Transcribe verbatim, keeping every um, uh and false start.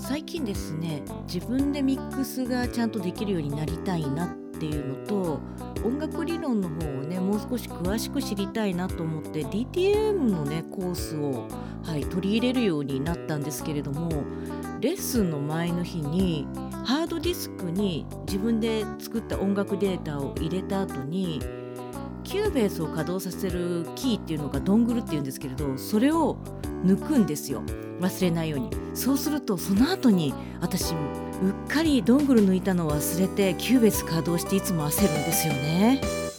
最近ですね、自分でミックスがちゃんとできるようになりたいなっていうのと、音楽理論の方をね、もう少し詳しく知りたいなと思って ディーティーエム のねコースを、はい、取り入れるようになったんですけれども、レッスンの前の日にハードディスクに自分で作った音楽データを入れた後に、キューベースを稼働させるキーっていうのがドングルっていうんですけれど、それを抜くんですよ、忘れないように。そうするとその後に私うっかりドングル抜いたのを忘れてキューベース稼働していつも焦るんですよね。